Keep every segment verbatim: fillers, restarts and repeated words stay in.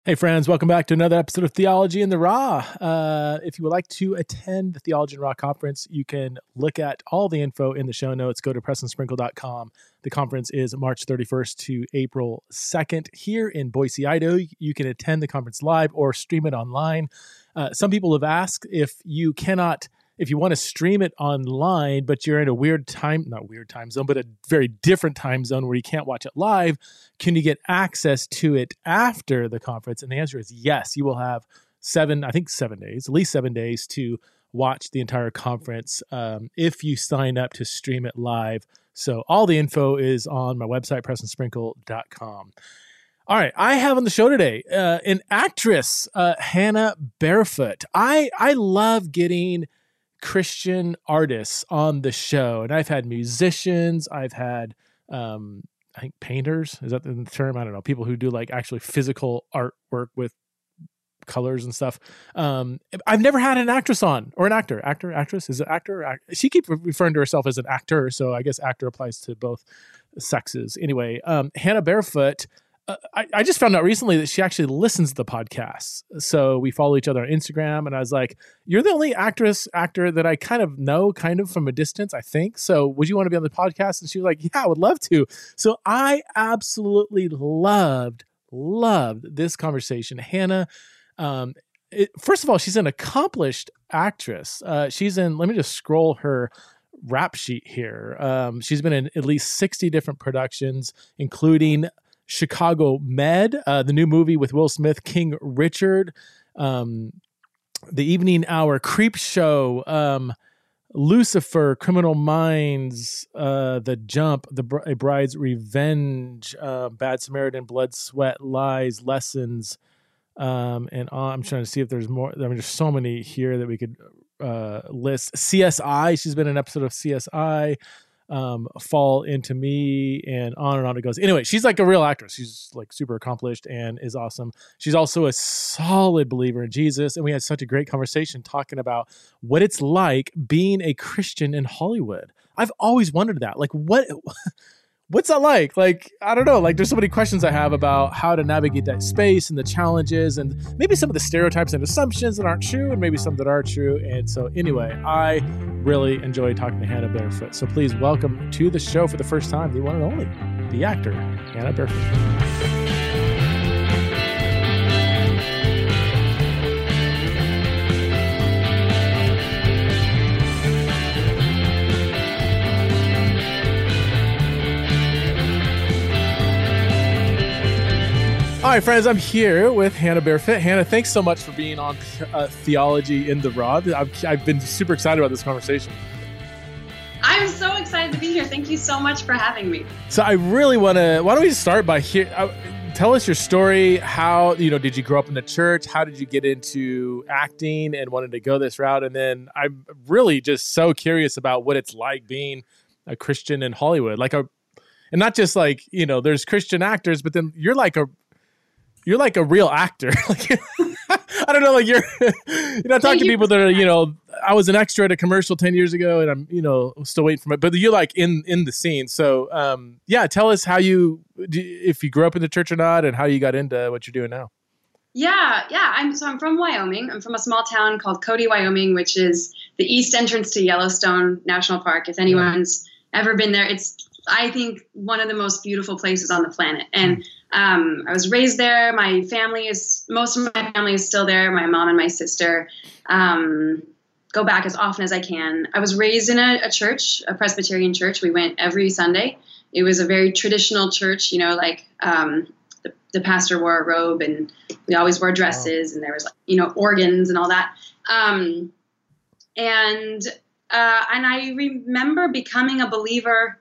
Hey friends, welcome back to another episode of Theology in the Raw. Uh, if you would like to attend the Theology in the Raw conference, you can look at all the info in the show notes. Go to press and sprinkle dot com. The conference is March thirty-first to April second here in Boise, Idaho. You can attend the conference live or stream it online. Uh, some people have asked if you cannot, if you want to stream it online, but you're in a weird time, not weird time zone, but a very different time zone where you can't watch it live, can you get access to it after the conference? And the answer is yes. You will have seven, I think seven days, at least seven days to watch the entire conference um, if you sign up to stream it live. So all the info is on my website, press and sprinkle dot com. All right, I have on the show today uh, an actress, uh, Hannah Barefoot. I I love getting Christian artists on the show, and I've had musicians, I've had um, I think painters. Is that the term? I don't know. People who do like actually physical artwork with colors and stuff. Um, I've never had an actress on, or an actor, actor, actress. Is it actor? Or act- she keeps referring to herself as an actor, so I guess actor applies to both sexes. Anyway, um, Hannah Barefoot. Uh, I, I just found out recently that she actually listens to the podcast. So we follow each other on Instagram, and I was like, "You're the only actress actor that I kind of know, kind of from a distance, I think. So would you want to be on the podcast?" And she was like, "Yeah, I would love to." So I absolutely loved, loved this conversation. Hannah, um, it, first of all, she's an accomplished actress. Uh, she's in. Let me just scroll her rap sheet here. Um, she's been in at least sixty different productions, including Chicago Med, uh, the new movie with Will Smith, King Richard, um, The Evening Hour, Creep Show, um, Lucifer, Criminal Minds, uh, The Jump, The Br- A Bride's Revenge, uh, Bad Samaritan, Blood, Sweat, Lies, Lessons, um, and on. I'm trying to see if there's more. I mean, there's so many here that we could uh, list. C S I, she's been in an episode of C S I. Um, Fall Into Me, and on and on it goes. Anyway, she's like a real actress. She's like super accomplished and is awesome. She's also a solid believer in Jesus, and we had such a great conversation talking about what it's like being a Christian in Hollywood. I've always wondered that. Like, what... What's that like? Like, I don't know. Like, there's so many questions I have about how to navigate that space and the challenges and maybe some of the stereotypes and assumptions that aren't true and maybe some that are true. And so anyway, I really enjoyed talking to Hannah Barefoot. So please welcome to the show for the first time, the one and only, the actor, Hannah Barefoot. All right, friends, I'm here with Hannah Barefoot. Hannah, thanks so much for being on uh, Theology in the Raw. I've, I've been super excited about this conversation. I'm so excited to be here. Thank you so much for having me. So I really want to, why don't we start by here, uh, tell us your story. How, you know, did you grow up in the church? How did you get into acting and wanted to go this route? And then I'm really just so curious about what it's like being a Christian in Hollywood. Like a, and not just like, you know, there's Christian actors, but then you're like a, You're like a real actor. Like, I don't know, like you're, you know, I talk to people that are, you know, I was an extra at a commercial ten years ago and I'm, you know, still waiting for it, but you're like in, in the scene. So, um, yeah, tell us how you, if you grew up in the church or not and how you got into what you're doing now. Yeah. Yeah. I'm, so I'm from Wyoming. I'm from a small town called Cody, Wyoming, which is the east entrance to Yellowstone National Park. If anyone's yeah. ever been there, it's, I think, one of the most beautiful places on the planet. And um, I was raised there. My family is, most of my family is still there. My mom and my sister um, go back as often as I can. I was raised in a, a church, a Presbyterian church. We went every Sunday. It was a very traditional church, you know, like um, the, the pastor wore a robe and we always wore dresses wow. and there was, like, you know, organs and all that. Um, and, uh, and I remember becoming a believer.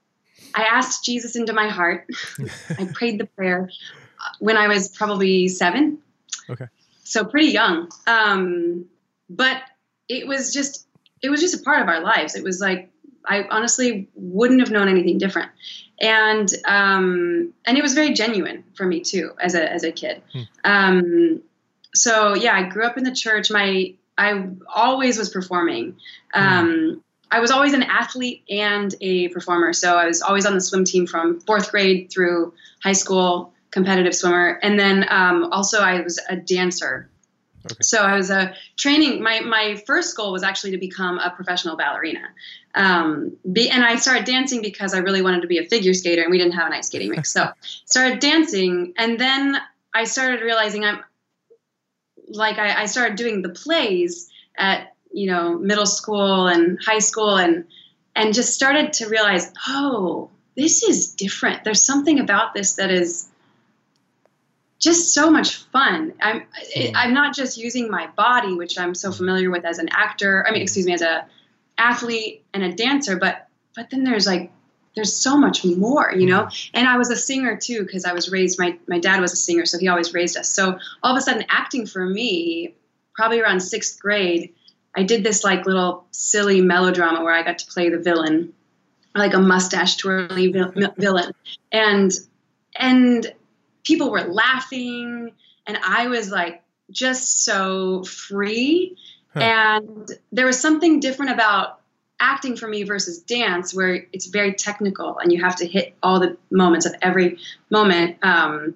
I asked Jesus into my heart. I prayed the prayer when I was probably seven. Okay. So pretty young. Um, but it was just, it was just a part of our lives. It was like, I honestly wouldn't have known anything different. And, um, and it was very genuine for me too, as a, as a kid. Hmm. Um, so yeah, I grew up in the church. My, I always was performing. Um, hmm. I was always an athlete and a performer. So I was always on the swim team from fourth grade through high school. competitive swimmer. And then um, also I was a dancer. Okay. So I was a training, my, my first goal was actually to become a professional ballerina. Um, be, and I started dancing because I really wanted to be a figure skater, and we didn't have an ice skating rink. So started dancing. And then I started realizing I'm like, I, I started doing the plays at, you know, middle school and high school, and, and just started to realize, oh, this is different. There's something about this that is just so much fun. I'm I'm not just using my body, which I'm so familiar with as an actor. I mean, excuse me, as a athlete and a dancer, but but then there's like there's so much more, you know. And I was a singer too, because I was raised. My my dad was a singer, so he always raised us. So all of a sudden, acting for me, probably around sixth grade, I did this like little silly melodrama where I got to play the villain, like a mustache twirly vil- villain, and and. people were laughing, and I was like just so free. Huh. And there was something different about acting for me versus dance, where it's very technical and you have to hit all the moments of every moment. Um,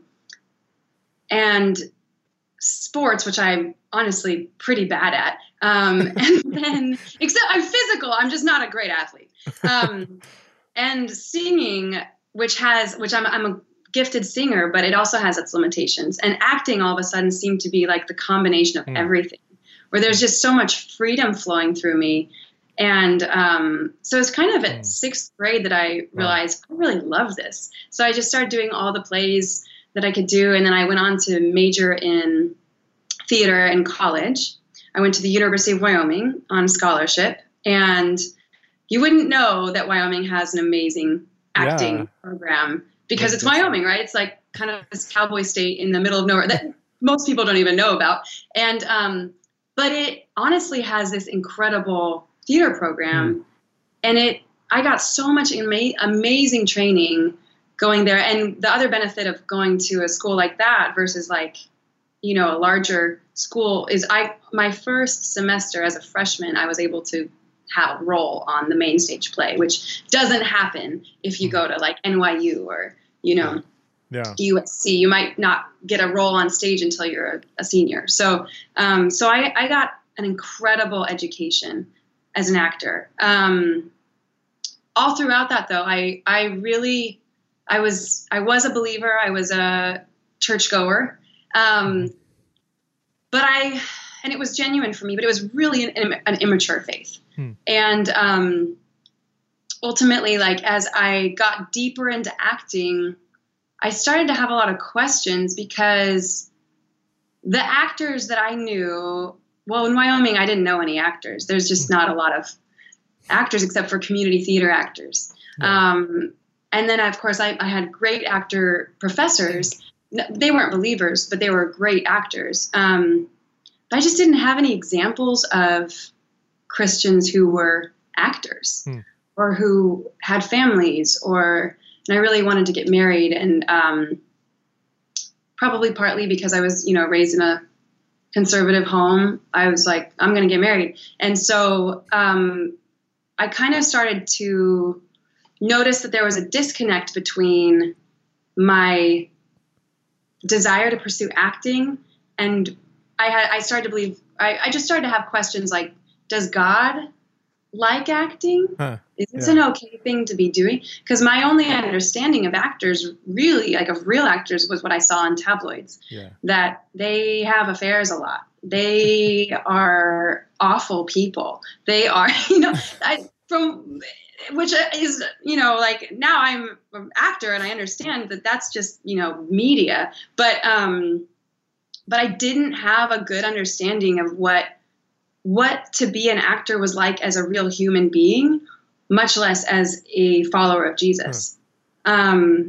and sports, which I'm honestly pretty bad at. Um, and then, except I'm physical, I'm just not a great athlete. Um, and singing, which has, which I'm, I'm a gifted singer, but it also has its limitations. And acting all of a sudden seemed to be like the combination of mm. everything, where there's just so much freedom flowing through me. And um, so it's kind of at mm. sixth grade that I realized wow. I really love this. So I just started doing all the plays that I could do. And then I went on to major in theater in college. I went to the University of Wyoming on scholarship. And you wouldn't know that Wyoming has an amazing acting yeah. program, because it's Wyoming, right? It's like kind of this cowboy state in the middle of nowhere that most people don't even know about. And, um, but it honestly has this incredible theater program. Mm. And it, I got so much ama- amazing training going there. And the other benefit of going to a school like that versus like, you know, a larger school is I, my first semester as a freshman, I was able to have a role on the main stage play, which doesn't happen if you go to like N Y U or, you know, yeah. U S C. You might not get a role on stage until you're a, a senior. So, um, so I, I got an incredible education as an actor. Um, all throughout that though, I, I really, I was, I was a believer. I was a churchgoer. Um, but I, and it was genuine for me, but it was really an, an immature faith. Hmm. And um, ultimately, like as I got deeper into acting, I started to have a lot of questions, because the actors that I knew, well, in Wyoming, I didn't know any actors. There's just not a lot of actors except for community theater actors. Yeah. Um, and then, of course, I, I had great actor professors. They weren't believers, but they were great actors. Um, but I just didn't have any examples of Christians who were actors hmm. or who had families, or, and I really wanted to get married, and um, probably partly because I was, you know, raised in a conservative home, I was like, I'm going to get married. And so um, I kind of started to notice that there was a disconnect between my desire to pursue acting, and I had, I started to believe, I, I just started to have questions like, does God like acting? Huh. Is this yeah. an okay thing to be doing? Because my only understanding of actors, really, like of real actors, was what I saw in tabloids. Yeah. That they have affairs a lot. They are awful people. They are, you know, I, from which is, you know, like now I'm an actor and I understand that that's just, you know, media. But um, but I didn't have a good understanding of what. what to be an actor was like as a real human being, much less as a follower of Jesus. Huh. Um,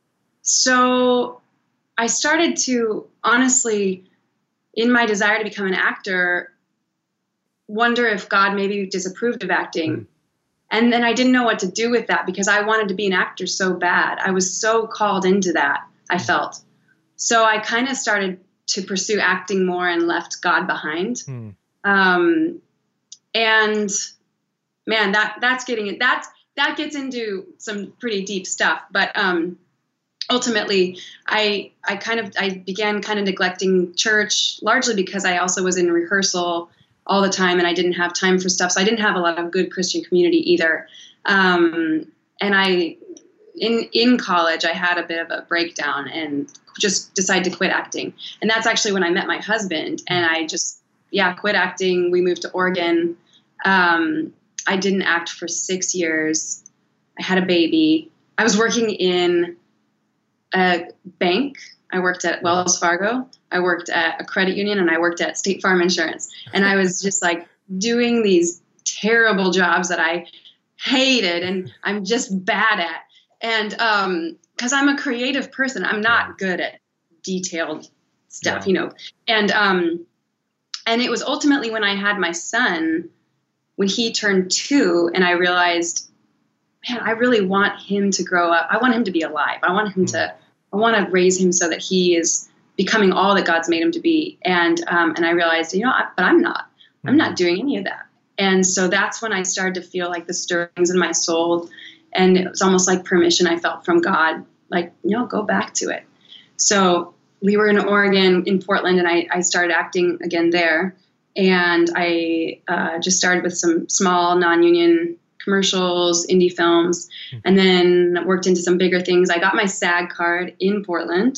so I started to honestly, in my desire to become an actor, wonder if God maybe disapproved of acting. Hmm. And then I didn't know what to do with that, because I wanted to be an actor so bad. I was so called into that, I felt. So I kind of started to pursue acting more and left God behind. Hmm. Um, and man, that, that's getting it. That's, that gets into some pretty deep stuff, but, um, ultimately, I I kind of I began kind of neglecting church, largely because I also was in rehearsal all the time and I didn't have time for stuff. So I didn't have a lot of good Christian community either. Um, and I, in in college, I had a bit of a breakdown and just decided to quit acting. And that's actually when I met my husband. And I just, yeah, quit acting. We moved to Oregon. Um, I didn't act for six years. I had a baby. I was working in a bank. I worked at Wells Fargo. I worked at a credit union, and I worked at State Farm Insurance. And I was just like doing these terrible jobs that I hated and I'm just bad at. And um, because I'm a creative person, I'm not good at detailed stuff, Yeah. you know. And um, and it was ultimately when I had my son, when he turned two, and I realized, man, I really want him to grow up. I want him to be alive. I want him Mm. to, I want to raise him so that he is becoming all that God's made him to be. And, um, and I realized, you know, I, but I'm not, I'm not doing any of that. And so that's when I started to feel like the stirrings in my soul. And it was almost like permission I felt from God, like, you know, go back to it. So we were in Oregon, in Portland, and I, I started acting again there. And I uh, just started with some small non-union commercials, indie films, and then worked into some bigger things. I got my SAG card in Portland.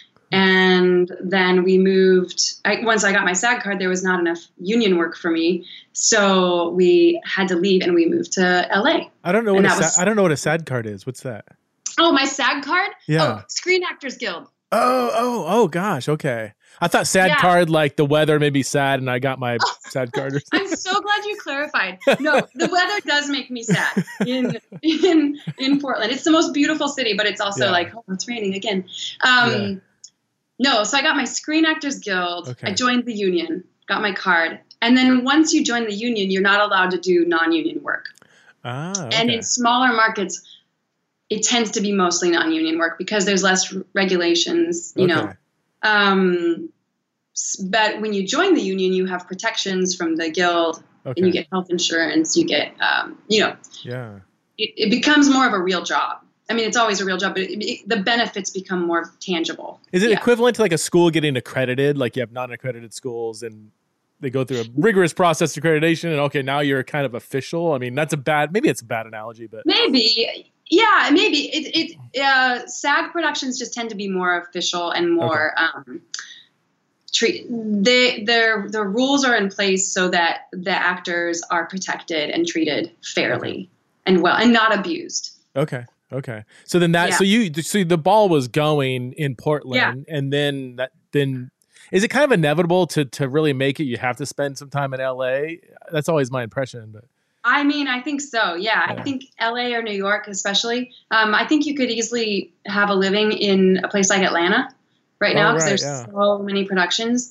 And then we moved, I, once I got my SAG card, there was not enough union work for me. So we had to leave and we moved to L A. I don't know And what a that was- sa- I don't know what a SAG card is. What's that? Oh, my SAG card? Yeah. Oh, Screen Actors Guild. Oh, oh, oh gosh. Okay. I thought SAD Yeah. card, like the weather made me sad and I got my SAD card. I'm so glad you clarified. No, the weather does make me sad in in in Portland. It's the most beautiful city, but it's also Yeah. like, oh, it's raining again. Um, Yeah. No, so I got my Screen Actors Guild. Okay. I joined the union, got my card. And then once you join the union, you're not allowed to do non-union work. Ah, okay. And in smaller markets, it tends to be mostly non-union work because there's less r- regulations, you know. Okay. Um, s- but when you join the union, you have protections from the guild, Okay. and you get health insurance. You get, um, you know, Yeah. it, it becomes more of a real job. I mean, it's always a real job, but it, it, the benefits become more tangible. Is it Yeah. equivalent to like a school getting accredited? Like you have non-accredited schools and they go through a rigorous process to accreditation and okay, now you're kind of official. I mean, that's a bad, maybe it's a bad analogy, but Maybe, yeah, maybe it. It uh, SAG productions just tend to be more official and more um, treat. They their the rules are in place so that the actors are protected and treated fairly and well and not abused. okay. Okay. So then that, Yeah. so you, so the ball was going in Portland and then that, then is it kind of inevitable to, to really make it? You have to spend some time in L A. That's always my impression, but I mean, I think so. Yeah, Yeah. I think L A or New York, especially. Um, I think you could easily have a living in a place like Atlanta right Oh, now because right, there's yeah. so many productions.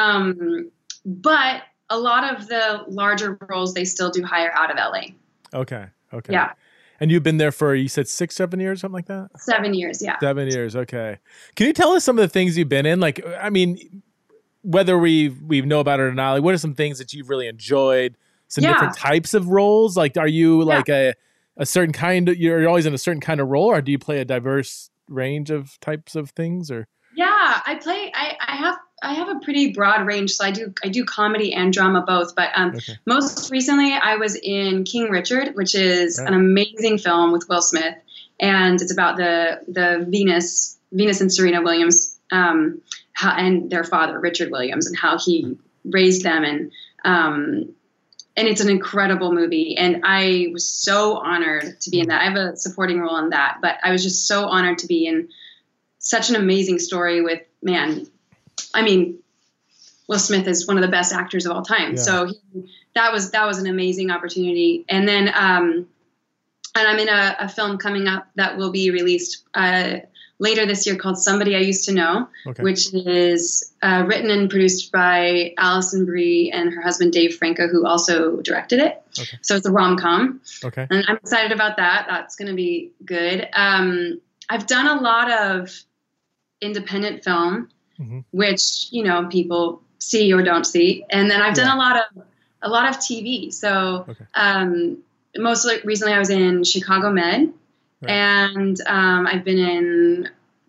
Um, but a lot of the larger roles they still do hire out of L A. okay. Okay. Yeah, And you've been there for, you said six, seven years, something like that? seven years. Yeah. Seven years. Okay. Can you tell us some of the things you've been in? Like, I mean, whether we we know about it or not, like what are some things that you've really enjoyed? Some Yeah. different types of roles? Like, are you like a, a certain kind of, you're always in a certain kind of role or do you play a diverse range of types of things or? Yeah, I play. I, I have. I have a pretty broad range, so I do. I do comedy and drama both. But um, Okay. most recently, I was in King Richard, which is Right. an amazing film with Will Smith, and it's about the the Venus, Venus and Serena Williams, um, how, and their father Richard Williams, and how he raised them, and um, and it's an incredible movie. And I was so honored to be in that. I have a supporting role in that, but I was just so honored to be in such an amazing story with, man, I mean, Will Smith is one of the best actors of all time. Yeah. So he, that was, that was an amazing opportunity. And then, um, and I'm in a, a film coming up that will be released, uh, later this year called Somebody I Used to Know, Okay. which is, uh, written and produced by Alison Brie and her husband, Dave Franco, who also directed it. Okay. So it's a rom-com. Okay. And I'm excited about that. That's going to be good. Um, I've done a lot of independent film, Mhm. which, you know, people see or don't see. And then I've done Yeah. a lot of, a lot of T V. So, Okay. um, mostly recently I was in Chicago Med Right. and, um, I've been in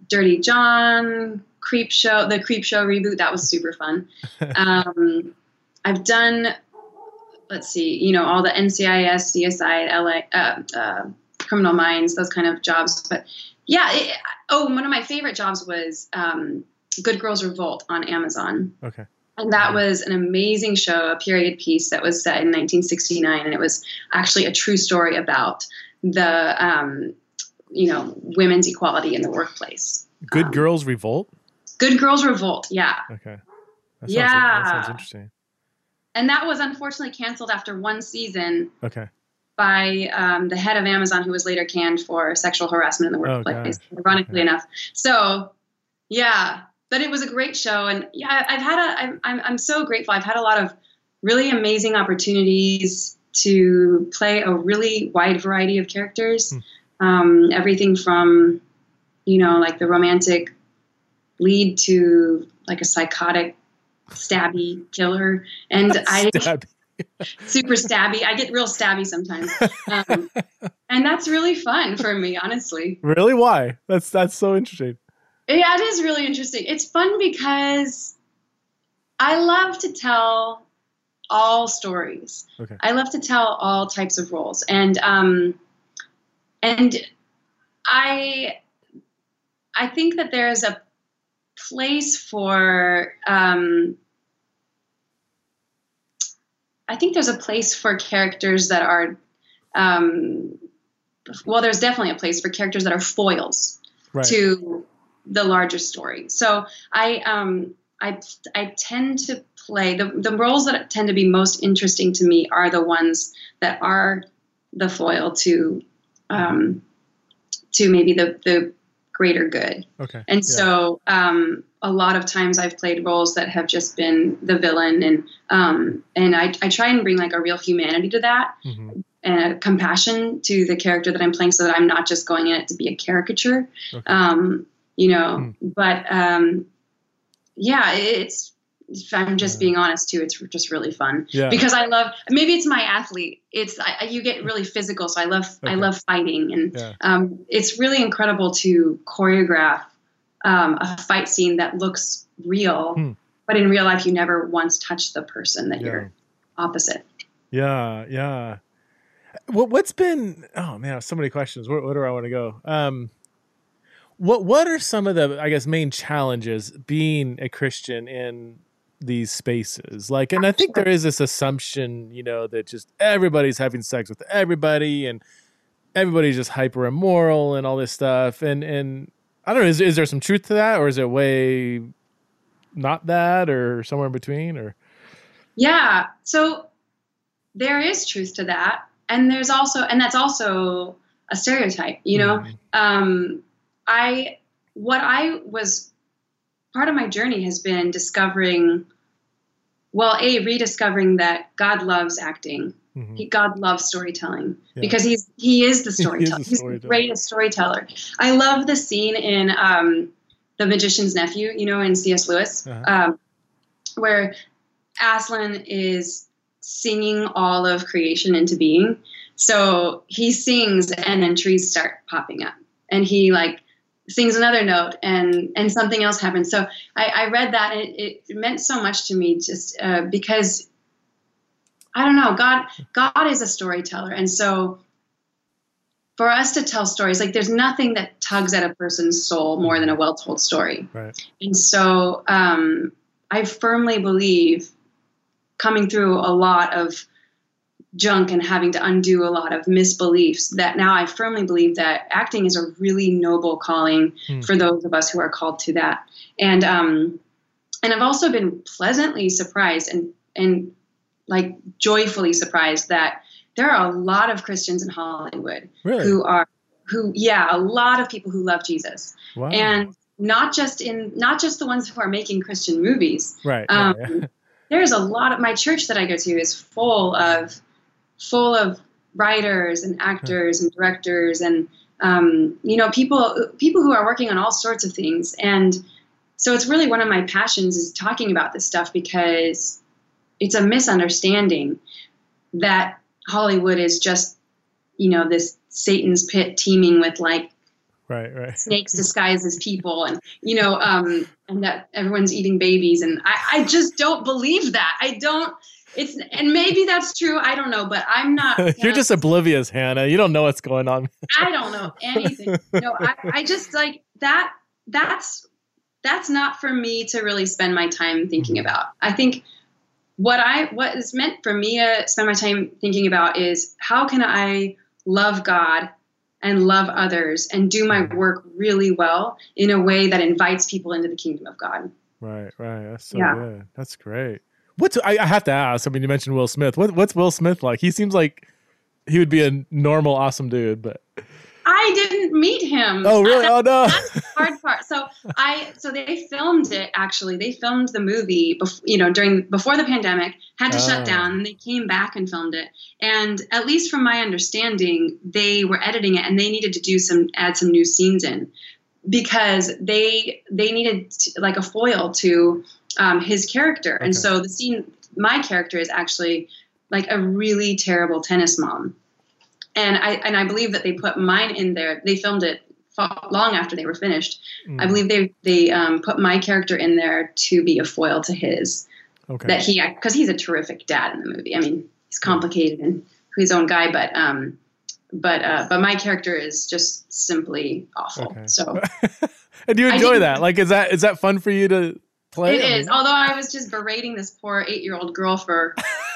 Dirty John, Creep Show, the Creep Show reboot. That was super fun. Um, I've done, let's see, you know, all the N C I S, C S I, L A, uh, uh, Criminal Minds, those kind of jobs. But yeah, it, oh, one of my favorite jobs was um, Good Girls Revolt on Amazon. Okay. And that was an amazing show, a period piece that was set in nineteen sixty-nine. And it was actually a true story about the, um, you know, women's equality in the workplace. Good um, Girls Revolt? Good Girls Revolt, yeah. Okay. That sounds, yeah. That sounds interesting. And that was unfortunately canceled after one season. Okay. By um, the head of Amazon, who was later canned for sexual harassment in the workplace, oh, ironically okay. enough. So, yeah. But it was a great show, and yeah, I've had a. I'm I'm I'm so grateful. I've had a lot of really amazing opportunities to play a really wide variety of characters. Hmm. Um, everything from, you know, like the romantic lead to like a psychotic, stabby killer, and I super stabby. I get real stabby sometimes, um, and that's really fun for me, honestly. Really? Why? That's that's so interesting. Yeah, it is really interesting. It's fun because I love to tell all stories. Okay. I love to tell all types of roles. And um, and I I think that there's a place for um, I think there's a place for characters that are um, well, there's definitely a place for characters that are foils right. to the larger story. So I, um, I, I tend to play the, the roles that tend to be most interesting to me are the ones that are the foil to, um, to maybe the, the greater good. Okay. And yeah. so, um, a lot of times I've played roles that have just been the villain and, um, and I, I try and bring like a real humanity to that. Mm-hmm. And a compassion to the character that I'm playing so that I'm not just going in it to be a caricature. Okay. Um, You know, hmm. but um, yeah, it's, if I'm just yeah. being honest too, it's just really fun yeah. because I love, maybe it's my athlete. It's, I, you get really physical. So I love, okay. I love fighting and yeah. um, it's really incredible to choreograph um, a fight scene that looks real, hmm. but in real life, you never once touched the person that yeah. you're opposite. Yeah. Yeah. What, what's been, oh man, so many questions. Where, where do I want to go? Um, What what are some of the, I guess, main challenges being a Christian in these spaces? Like, and I think there is this assumption, you know, that just everybody's having sex with everybody and everybody's just hyper immoral and all this stuff. And and I don't know, is is there some truth to that, or is it way not that, or somewhere in between? Or yeah, so there is truth to that, and there's also, and that's also a stereotype, you know. Mm. Um, I, what I was, part of my journey has been discovering, well, A, rediscovering that God loves acting. Mm-hmm. He, God loves storytelling yeah. because he's, he is the storyteller. He is the storyteller. He's the greatest storyteller. I love the scene in um, The Magician's Nephew, you know, in C S Lewis, uh-huh. um, where Aslan is singing all of creation into being. So he sings and then trees start popping up and he like, sings another note and, and something else happens. So I, I read that and it, it meant so much to me just uh, because I don't know, God, God is a storyteller. And so for us to tell stories, like there's nothing that tugs at a person's soul more than a well-told story. Right. And so um, I firmly believe coming through a lot of junk and having to undo a lot of misbeliefs that now I firmly believe that acting is a really noble calling mm. for those of us who are called to that. And, um, and I've also been pleasantly surprised and, and like joyfully surprised that there are a lot of Christians in Hollywood really? who are, who, yeah, a lot of people who love Jesus. Wow. And not just in, not just the ones who are making Christian movies. Right. Um, yeah, yeah. There's a lot of, my church that I go to is full of, full of writers and actors and directors and, um, you know, people, people who are working on all sorts of things. And so it's really one of my passions is talking about this stuff because it's a misunderstanding that Hollywood is just, you know, this Satan's pit teeming with like Right, right. snakes disguised as people, and you know, um, and that everyone's eating babies, and I, I just don't believe that. I don't. It's and maybe that's true. I don't know, but I'm not. You're know, just oblivious, Hannah. You don't know what's going on. I don't know anything. No, I, I just like that. That's that's not for me to really spend my time thinking Mm-hmm. about. I think what I what is meant for me to spend my time thinking about is how can I love God and love others and do my work really well in a way that invites people into the kingdom of God. Right, right. That's so Yeah. good. That's great. What's I, I have to ask. I mean, you mentioned Will Smith. What, what's Will Smith like? He seems like he would be a normal, awesome dude, but I didn't meet him. oh, really? Oh no. That's the hard part. So I, so they filmed it. Actually, they filmed the movie, bef- you know, during before the pandemic. Had to Oh. shut down, and they came back and filmed it. And at least from my understanding, they were editing it, and they needed to do some add some new scenes in because they they needed to, like a foil to um, his character. And Okay. so the scene, my character is actually like a really terrible tennis mom. And I and I believe that they put mine in there. They filmed it fa- long after they were finished. Mm. I believe they they um, put my character in there to be a foil to his. Okay. That he because he's a terrific dad in the movie. I mean, he's complicated and his own guy, but um, but uh, but my character is just simply awful. Okay. So And do you I enjoy think- that? Like, is that is that fun for you to play? it I is. mean- Although I was just berating this poor eight year old girl for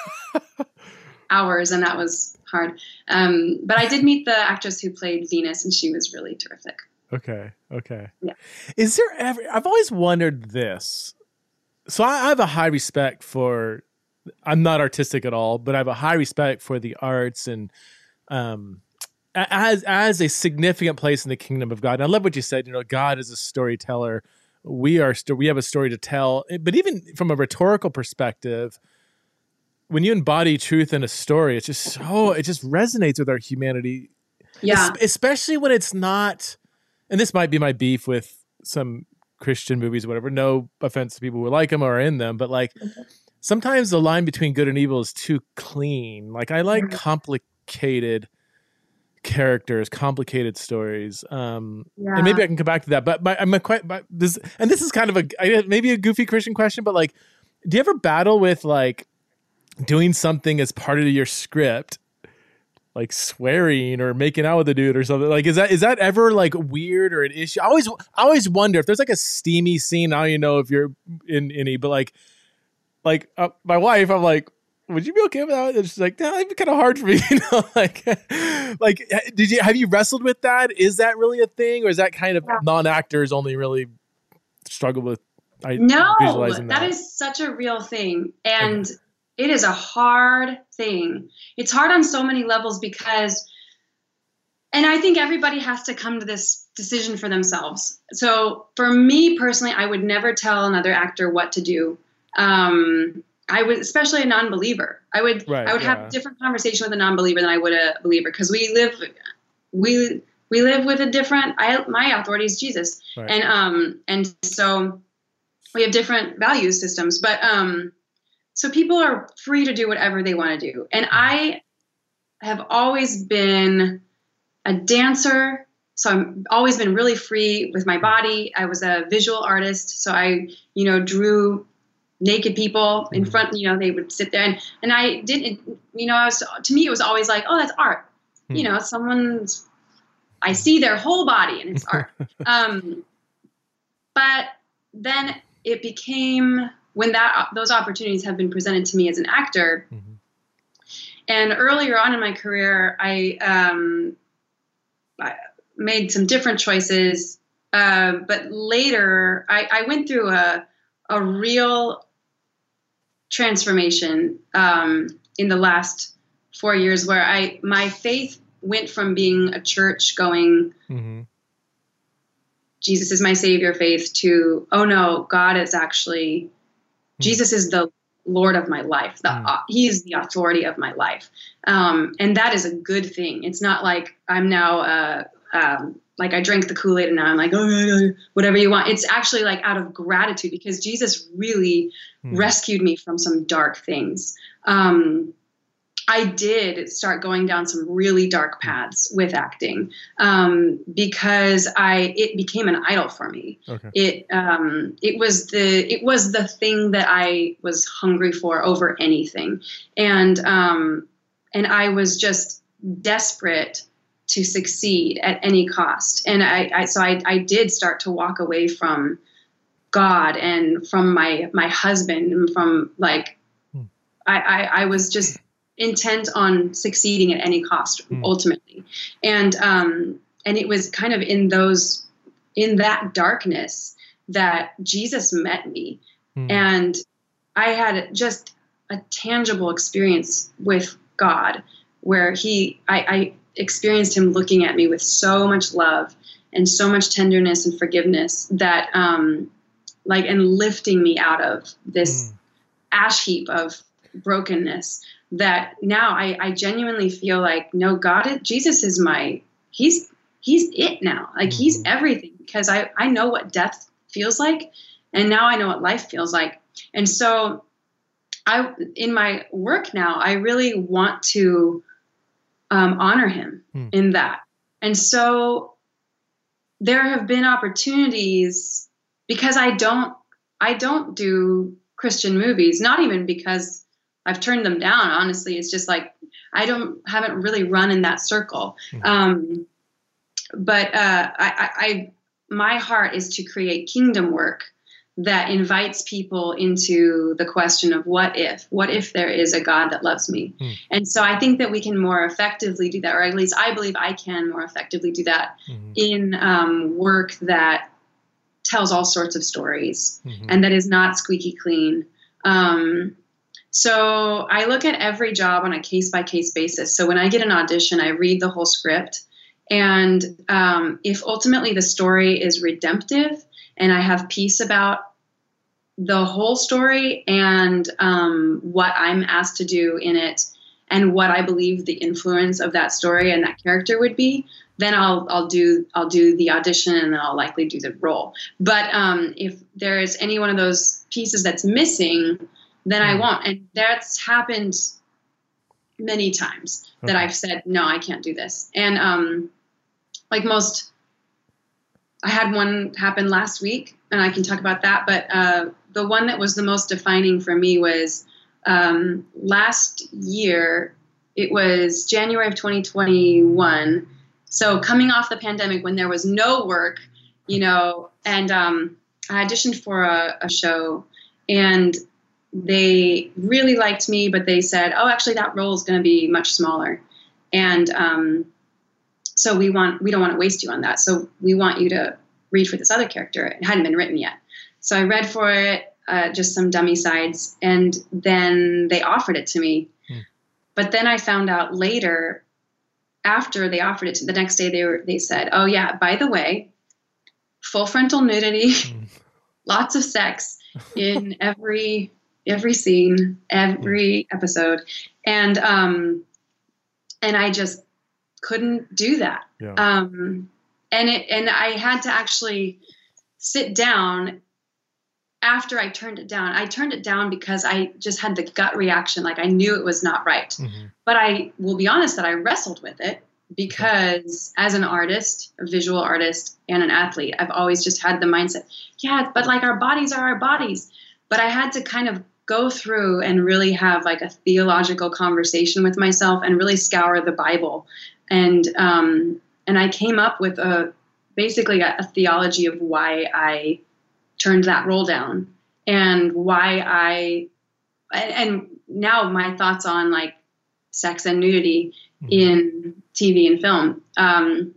hours, and that was hard. Um, but I did meet the actress who played Venus, and she was really terrific. Okay. Okay. Yeah. Is there ever? I've always wondered this. So I, I have a high respect for. I'm not artistic at all, but I have a high respect for the arts and um, a- as as a significant place in the kingdom of God. And I love what you said. You know, God is a storyteller. We are. St- we have a story to tell. But even from a rhetorical perspective, when you embody truth in a story, it's just so. It just resonates with our humanity. Yeah. Es- especially when it's not, and this might be my beef with some Christian movies, whatever. No offense to people who like them or are in them, but like sometimes the line between good and evil is too clean. Like I like Mhm. complicated characters, complicated stories. Um, Yeah. and maybe I can come back to that. But my, I'm a quite but this, and this is kind of a I- maybe a goofy Christian question, but like, do you ever battle with like doing something as part of your script? Like swearing or making out with a dude or something. Like, is that is that ever like weird or an issue? I always I always wonder if there's like a steamy scene. I don't even know if you're in any, but like, like uh, my wife, I'm like, would you be okay with that? And she's like, nah, it'd be kind of hard for me, you know. Like, like, did you have you wrestled with that? Is that really a thing, or is that kind of Yeah. non-actors only really struggle with? I, No, visualizing that is such a real thing. And it is a hard thing. It's hard on so many levels because, and I think everybody has to come to this decision for themselves. So for me personally, I would never tell another actor what to do. Um, I would, especially a non-believer. I would, Right, I would yeah. have a different conversation with a non-believer than I would a believer because we live, we we live with a different. I my authority is Jesus, Right. and um and so we have different value systems, but um. So people are free to do whatever they want to do. And I have always been a dancer. So I've always been really free with my body. I was a visual artist. So I, you know, drew naked people in front, you know, they would sit there and, and I didn't, you know, I was, to me, it was always like, oh, that's art. Hmm. You know, someone's, I see their whole body and it's art. um, but then it became, when that those opportunities have been presented to me as an actor, Mhm. and earlier on in my career, I, um, I made some different choices. Uh, but later, I, I went through a a real transformation um, in the last four years, where I my faith went from being a church going, Mhm. Jesus is my savior faith, to, oh no, God is actually, Jesus is the Lord of my life. The, Mm. uh, he is the authority of my life. Um, and that is a good thing. It's not like I'm now, uh, um, like I drank the Kool-Aid and now I'm like, oh, whatever you want. It's actually like out of gratitude because Jesus really Mm. rescued me from some dark things. Um, I did start going down some really dark paths with acting um, because I it became an idol for me. Okay. It um, it was the it was the thing that I was hungry for over anything, and um, and I was just desperate to succeed at any cost. And I, I so I, I did start to walk away from God and from my my husband and from like hmm. I, I I was just intent on succeeding at any cost mm. ultimately. And, um, and it was kind of in those, in that darkness that Jesus met me. Mm. And I had just a tangible experience with God where he, I, I experienced him looking at me with so much love and so much tenderness and forgiveness that, um, like, and lifting me out of this mm. ash heap of brokenness. That now I, I genuinely feel like, no, God, Jesus is my, he's, he's it now. Like mm-hmm. he's everything because I, I know what death feels like. And now I know what life feels like. And so I, in my work now, I really want to um, honor him mm. in that. And so there have been opportunities because I don't, I don't do Christian movies, not even because I've turned them down. Honestly, it's just like, I don't, haven't really run in that circle. Mm-hmm. Um, but, uh, I, I, I, my heart is to create kingdom work that invites people into the question of what if, what if there is a God that loves me? Mm. And so I think that we can more effectively do that, or at least I believe I can more effectively do that mm-hmm. in, um, work that tells all sorts of stories mm-hmm. and that is not squeaky clean. Um, So I look at every job on a case-by-case basis. So when I get an audition, I read the whole script. And um, if ultimately the story is redemptive and I have peace about the whole story and um, what I'm asked to do in it and what I believe the influence of that story and that character would be, then I'll I'll do I'll do the audition and then I'll likely do the role. But um, if there is any one of those pieces that's missing, then I won't. And that's happened many times okay. that I've said, no, I can't do this. And um, like most, I had one happen last week and I can talk about that. But uh, the one that was the most defining for me was um, last year. It was January of twenty twenty-one. So coming off the pandemic when there was no work, you know, and um, I auditioned for a, a show and they really liked me, but they said, oh, actually that role is going to be much smaller. And um, so we want, we don't want to waste you on that. So we want you to read for this other character. It hadn't been written yet. So I read for it, uh, just some dummy sides. And then they offered it to me. Hmm. But then I found out later, after they offered it to the next day, they were, they said, oh yeah, by the way, full frontal nudity, hmm. lots of sex in every every scene, every episode. And, um, and I just couldn't do that. Yeah. Um, and it, and I had to actually sit down after I turned it down. I turned it down because I just had the gut reaction. Like I knew it was not right, mm-hmm. but I will be honest that I wrestled with it because okay. as an artist, a visual artist and an athlete, I've always just had the mindset, yeah, but like our bodies are our bodies. But I had to kind of go through and really have like a theological conversation with myself and really scour the Bible. And, um, and I came up with a, basically a, a theology of why I turned that role down and why I, and now my thoughts on like sex and nudity mm-hmm. in T V and film. Um,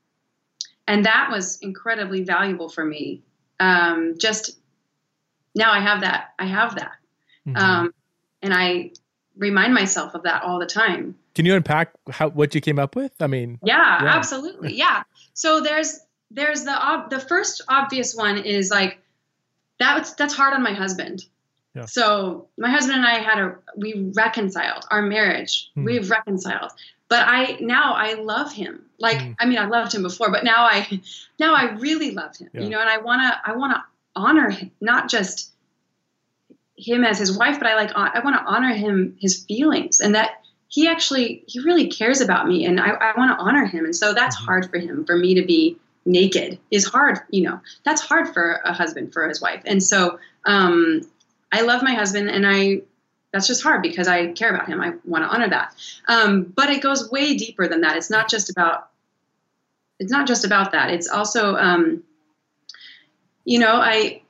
and that was incredibly valuable for me. Um, just now I have that, I have that. Mm-hmm. Um, and I remind myself of that all the time. Can you unpack how, what you came up with? I mean, yeah, yeah. absolutely. Yeah. So there's, there's the, ob- the first obvious one is like, that's, that's hard on my husband. Yeah. So my husband and I had a, we reconciled our marriage. Mm. We've reconciled, but I, now I love him. Like, mm. I mean, I loved him before, but now I, now I really love him, yeah. you know, and I want to, I want to honor him, not just him as his wife, but I like, I want to honor him, his feelings and that he actually, he really cares about me, and I, I want to honor him. And so that's Mhm. hard for him. For me to be naked is hard, you know, that's hard for a husband, for his wife. And so um, I love my husband, and I, that's just hard because I care about him. I want to honor that. Um, but it goes way deeper than that. It's not just about, it's not just about that. It's also, um, you know, I,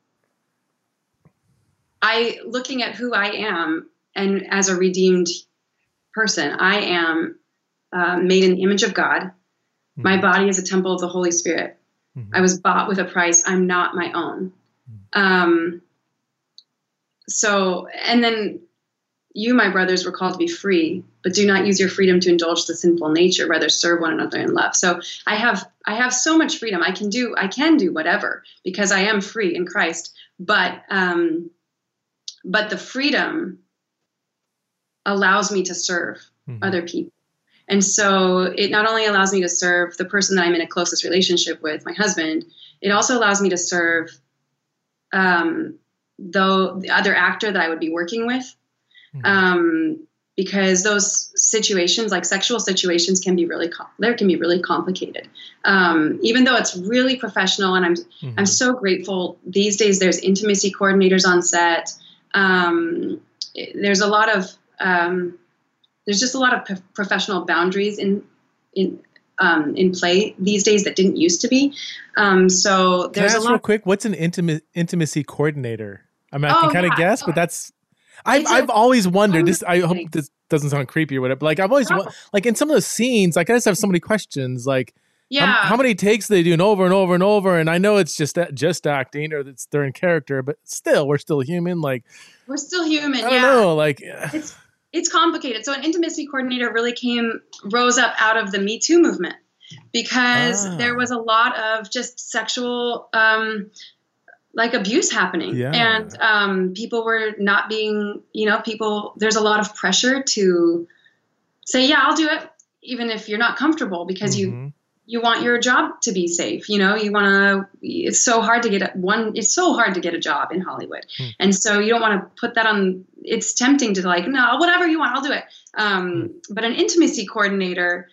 I, looking at who I am, and as a redeemed person, I am uh, made in the image of God. Mm-hmm. My body is a temple of the Holy Spirit. Mm-hmm. I was bought with a price. I'm not my own. Mm-hmm. Um, so, and then you, my brothers, were called to be free, but do not use your freedom to indulge the sinful nature. Rather, serve one another in love. So I have, I have so much freedom. I can do, I can do whatever because I am free in Christ. But, um, but the freedom allows me to serve mm-hmm. other people. And so it not only allows me to serve the person that I'm in a closest relationship with, my husband, it also allows me to serve um, the, the other actor that I would be working with. Mm-hmm. Um, because those situations, like sexual situations, can be really, com- there can be really complicated. Um, even though it's really professional, and I'm, mm-hmm. I'm so grateful these days. There's intimacy coordinators on set. Um, there's a lot of, um, there's just a lot of p- professional boundaries in, in, um, in play these days that didn't used to be. Um, so there's can I ask a lot real quick, what's an intima- intimacy coordinator? I mean, I oh, can kind of yeah. guess, but that's, I've, It's a- I've always wondered this. I hope this doesn't sound creepy or whatever, but like, I've always, Oh. like in some of those scenes, like I just have so many questions, like, Yeah. How, how many takes do they do and over and over and over? And I know it's just just acting or it's they're in character, but still, we're still human. Like we're still human. I don't yeah. know. Like it's it's complicated. So an intimacy coordinator really came rose up out of the Me Too movement because ah. there was a lot of just sexual um, like abuse happening, yeah. and um, people were not being. You know, people. There's a lot of pressure to say, "Yeah, I'll do it," even if you're not comfortable, because mm-hmm. you. You want your job to be safe. You know, you want to, it's so hard to get a, one, it's so hard to get a job in Hollywood. Hmm. And so you don't want to put that on, it's tempting to like, no, whatever you want, I'll do it. Um, hmm. But an intimacy coordinator,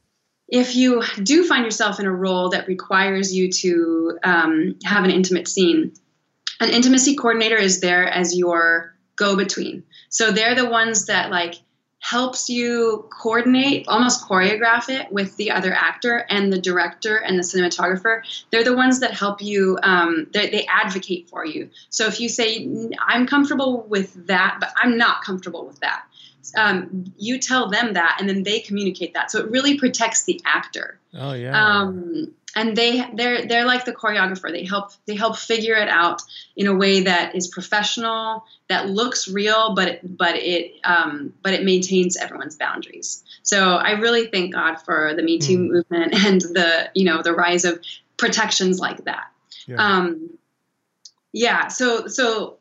if you do find yourself in a role that requires you to um, have an intimate scene, an intimacy coordinator is there as your go-between. So they're the ones that like, helps you coordinate, almost choreograph it with the other actor and the director and the cinematographer. They're the ones that help you, um, they, they advocate for you. So if you say, I'm comfortable with that, but I'm not comfortable with that, um, you tell them that, and then they communicate that. So it really protects the actor. Oh yeah. Um, and they they're they're like the choreographer. They help they help figure it out in a way that is professional, that looks real, but it, but it um, but it maintains everyone's boundaries. So I really thank God for the Me Too mm. movement and the you know the rise of protections like that. Yeah. Um, yeah. So so.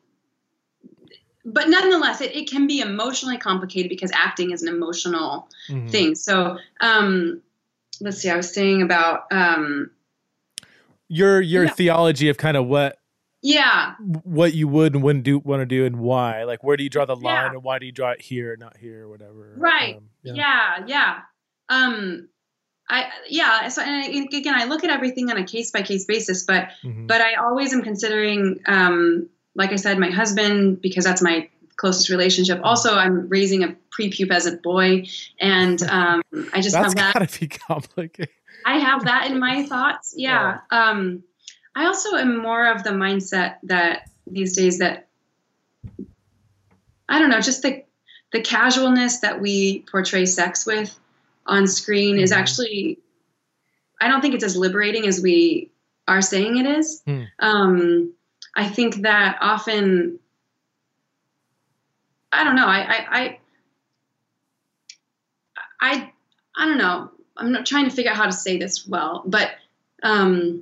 But nonetheless, it, it can be emotionally complicated because acting is an emotional mm-hmm. thing. So um, let's see, I was saying about um, your your yeah. theology of kind of what yeah what you would and wouldn't do want to do and why. Like, where do you draw the line yeah. and why do you draw it here, not here, or whatever? Right. Um, yeah. yeah. Yeah. Um, I yeah. So and I, again, I look at everything on a case by case basis, but mm-hmm. but I always am considering. Um, Like I said, my husband, because that's my closest relationship. Also, I'm raising a prepubescent boy, and um, I just that's have that. That's gotta be complicated. I have that in my thoughts. Yeah. yeah. Um, I also am more of the mindset that these days that I don't know, just the the casualness that we portray sex with on screen mm-hmm. is actually, I don't think it's as liberating as we are saying it is. Mm. Um, I think that often, I don't know, I, I, I, I, I don't know. I'm not trying to figure out how to say this well, but um,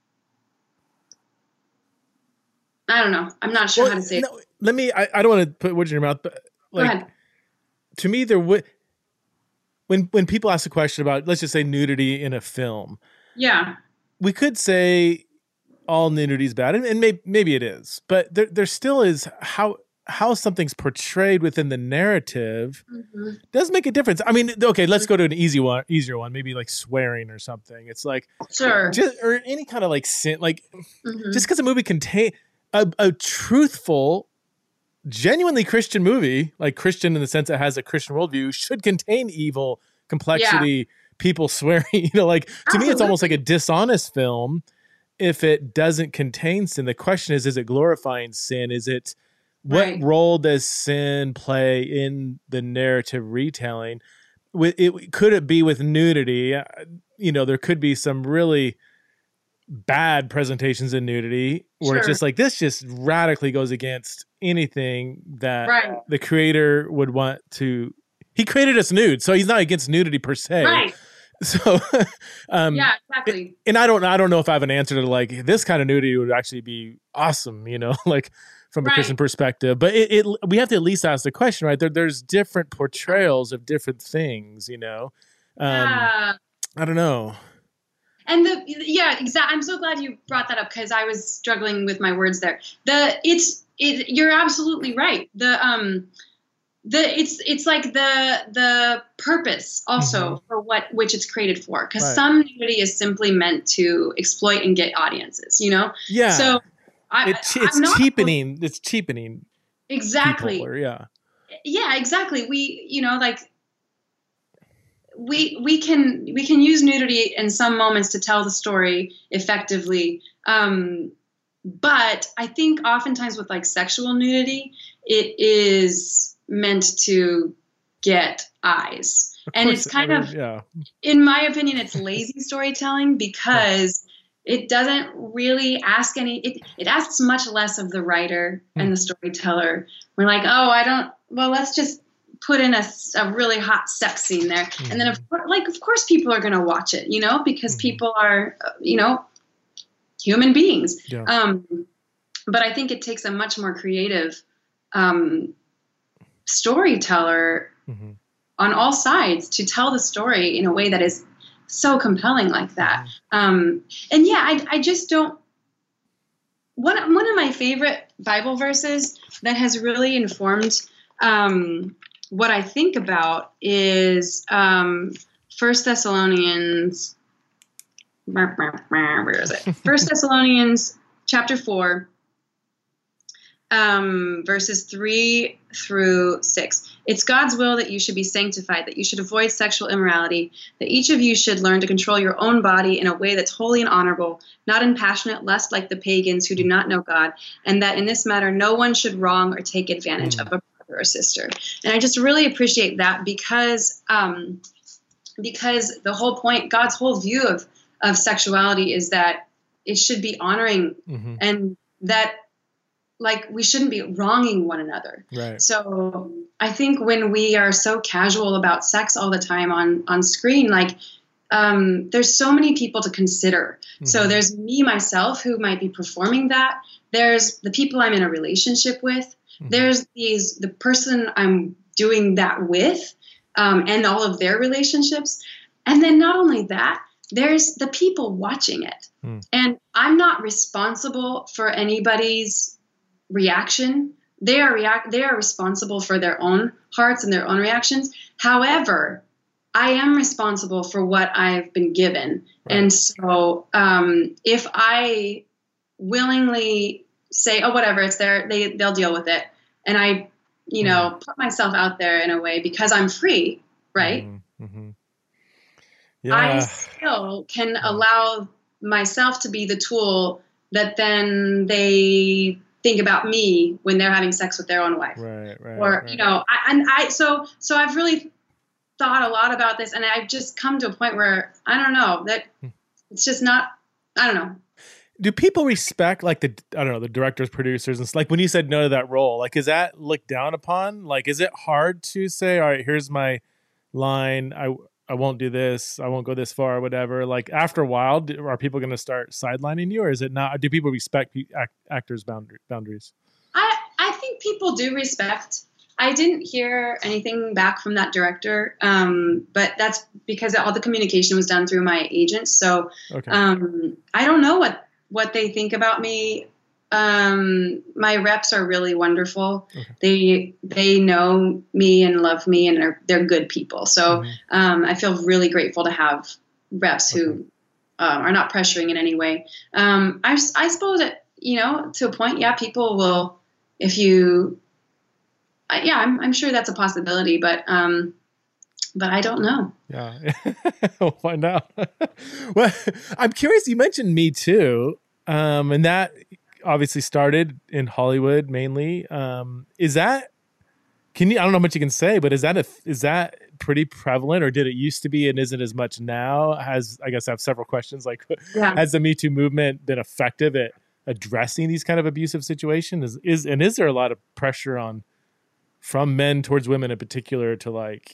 I don't know. I'm not sure well, how to say no, it. Let me, I, I don't want to put words in your mouth, but like, to me, there would, when, when people ask a question about, let's just say nudity in a film. Yeah. We could say, all nudity is bad, and, and maybe maybe it is, but there there still is how how something's portrayed within the narrative Mm-hmm. does make a difference. I mean, okay, let's go to an easy one, easier one, maybe like swearing or something. It's like, Sure. just, or any kind of like sin, like Mm-hmm. just because a movie contain a, a truthful, genuinely Christian movie, like Christian in the sense it has a Christian worldview, should contain evil, complexity, yeah. people swearing. You know, like Absolutely. To me, it's almost like a dishonest film if it doesn't contain sin. The question is, is it glorifying sin? Is it what Right. role does sin play in the narrative retelling? With it, could it be with nudity? You know, there could be some really bad presentations in nudity where Sure. it's just like, this just radically goes against anything that Right. the creator would want to. He created us nude, so he's not against nudity per se. Right. So, um, yeah, exactly. And I don't, I don't know if I have an answer to like this kind of nudity would actually be awesome, you know, like from a Right. Christian perspective. But it, it, we have to at least ask the question, right? There, there's different portrayals of different things, you know. Um, yeah. I don't know. And the yeah, exactly. I'm so glad you brought that up because I was struggling with my words there. The it's it. You're absolutely right. The um. The it's it's like the the purpose also Mm-hmm. for what which it's created for, because Right. some nudity is simply meant to exploit and get audiences, you know. Yeah. So I, It, it's I'm not, cheapening. It's cheapening. exactly. People, or, yeah. Yeah, exactly. We you know like we we can we can use nudity in some moments to tell the story effectively. Um, but I think oftentimes with like sexual nudity, it is meant to get eyes. Of And course, it's kind I mean, of, yeah. in my opinion, it's lazy storytelling because it doesn't really ask any, it, it asks much less of the writer Hmm. and the storyteller. We're like, oh, I don't, well, let's just put in a, s- a really hot sex scene there. And then, of course, like, of course, people are going to watch it, you know, because Mhm. people are, uh, you know, human beings. Yeah. Um, but I think it takes a much more creative um, storyteller Mhm. on all sides to tell the story in a way that is so compelling like that. Um, and yeah, I, I just don't. One one of my favorite Bible verses that has really informed um, what I think about is um, First Thessalonians. Where is it? First Thessalonians chapter four. Um, verses three through six. It's God's will that you should be sanctified, that you should avoid sexual immorality, that each of you should learn to control your own body in a way that's holy and honorable, not in passionate lust like the pagans who do not know God, and that in this matter no one should wrong or take advantage Mm. of a brother or sister. And I just really appreciate that because um, because the whole point, God's whole view of of sexuality is that it should be honoring Mhm. and that like we shouldn't be wronging one another. Right. So I think when we are so casual about sex all the time on, on screen, like um, there's so many people to consider. So Mhm. there's me, myself, who might be performing that. There's the people I'm in a relationship with. Mhm. There's these, the person I'm doing that with um, and all of their relationships. And then not only that, there's the people watching it. Mm. And I'm not responsible for anybody's reaction. They are react they are responsible for their own hearts and their own reactions. However, I am responsible for what I've been given. Right. And so um, if I willingly say, oh, whatever, it's there, they, they'll deal with it. And I, you know, put myself out there in a way because I'm free, right? Mhm. Mhm. I Yeah. still can allow myself to be the tool that then they think about me when they're having sex with their own wife. Right. Right. Or, right. you know, I, and I, so, so I've really thought a lot about this and I've just come to a point where I don't know that it's just not, I don't know. Do people respect like the I don't know the directors, producers, and it's like when you said no to that role? Like, is that looked down upon? Like, is it hard to say, all right, here's my line. I I won't do this. I won't go this far, or whatever. Like, after a while, do, are people going to start sidelining you, or is it not? Do people respect pe- act, actors' boundary, boundaries? I, I think people do respect. I didn't hear anything back from that director, um, but that's because all the communication was done through my agent. So Okay. um, I don't know what, what they think about me Um, my reps are really wonderful. Okay. They they know me and love me, and they're they're good people. So Mhm. um, I feel really grateful to have reps Okay. who um, are not pressuring in any way. Um, I I suppose that, you know, to a point, yeah, people will, if you, I, yeah, I'm I'm sure that's a possibility, but um, but I don't know. Yeah, we'll find out. Well, I'm curious. You mentioned Me Too, um, and that obviously started in Hollywood mainly. Um, is that? Can you? I don't know how much you can say, but is that a? Is that pretty prevalent, or did it used to be and isn't as much now? Has I guess I have several questions. Like, Yeah. has the Me Too movement been effective at addressing these kind of abusive situations? Is is and is there a lot of pressure on from men towards women in particular to, like,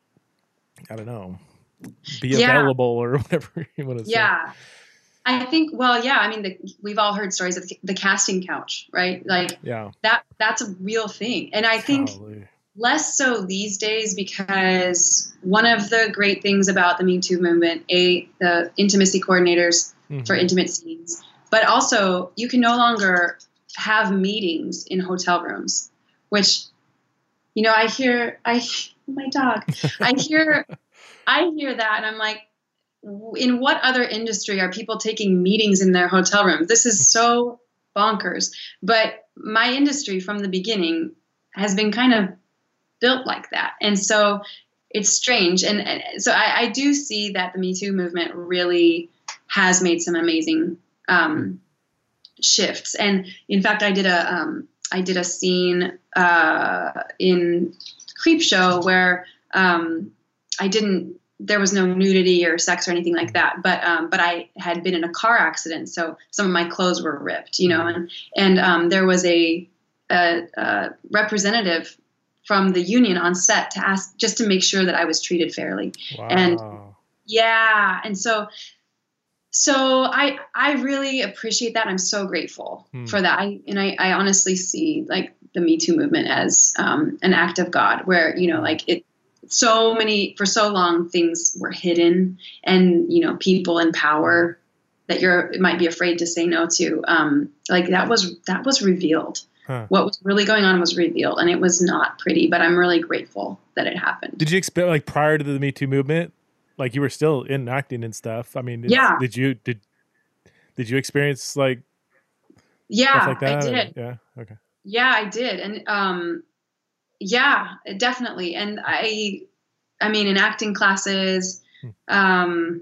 I don't know, be Yeah. available or whatever you want to say? Yeah. I think, well, yeah, I mean, the, we've all heard stories of the casting couch, right? Like Yeah. that, that's a real thing. And I think Golly. less so these days, because one of the great things about the Me Too movement, a the intimacy coordinators Mhm. for intimate scenes, but also you can no longer have meetings in hotel rooms, which, you know, I hear, I, my dog, I hear, I hear that and I'm like, in what other industry are people taking meetings in their hotel room? This is so bonkers. But my industry from the beginning has been kind of built like that. And so it's strange. And, and so I, I do see that the Me Too movement really has made some amazing um, shifts. And in fact, I did a, um, I did a scene uh, in Creepshow where um, I didn't, there was no nudity or sex or anything like that. But, um, but I had been in a car accident. So some of my clothes were ripped, you know, and, and, um, there was a, a, a representative from the union on set to ask, just to make sure that I was treated fairly. Wow. And yeah. And so, so I, I really appreciate that. I'm so grateful Hmm. for that. I, and I, I honestly see like the Me Too movement as, um, an act of God where, you know, like it, so many, for so long, things were hidden, and, you know, people in power that you're might be afraid to say no to. Um, like that was, that was revealed. Huh. What was really going on was revealed, and it was not pretty, but I'm really grateful that it happened. Did you expect, like, prior to the Me Too movement, like you were still in acting and stuff? I mean, it's- Yeah. did you, did, did you experience like Yeah, stuff like that? I did. Yeah. Okay. Yeah, I did. And, um, yeah, definitely. And I, I mean, in acting classes, um,